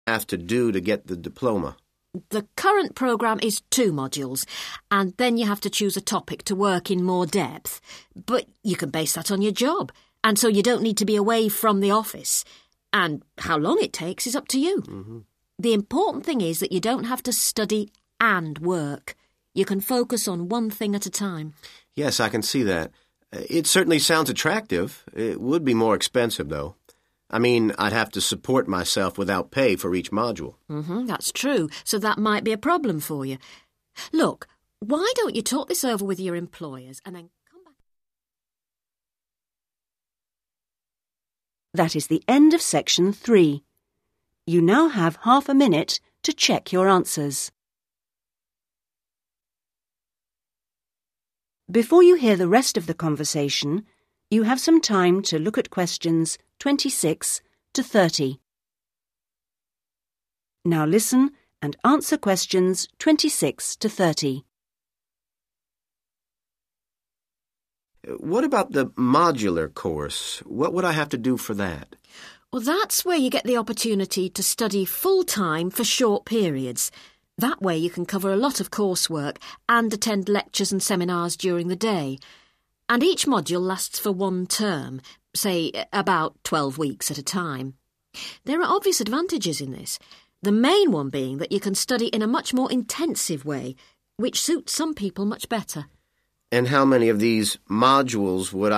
have to do to get the diploma? The current programme is 2 modules, and then you have to choose a topic to work in more depth. But you can base that on your job, and so you don't need to be away from the office. And how long it takes is up to you. Mm-hmm. The important thing is that you don't have to study and work. You can focus on one thing at a time. Yes, I can see that. It certainly sounds attractive. It would be more expensive, though. I mean, I'd have to support myself without pay for each module. That's true, so that might be a problem for you. Look, why don't you talk this over with your employers and then come back? That is the end of section 3. You now have half a minute to check your answers. Before you hear the rest of the conversation, you have some time to look at questions 26 to 30. Now listen and answer questions 26 to 30. What about the modular course? What would I have to do for that? Well, that's where you get the opportunity to study full-time for short periods. That way you can cover a lot of coursework and attend lectures and seminars during the day. And each module lasts for 1 term, say about 12 weeks at a time. There are obvious advantages in this, the main one being that you can study in a much more intensive way, which suits some people much better. And how many of these modules would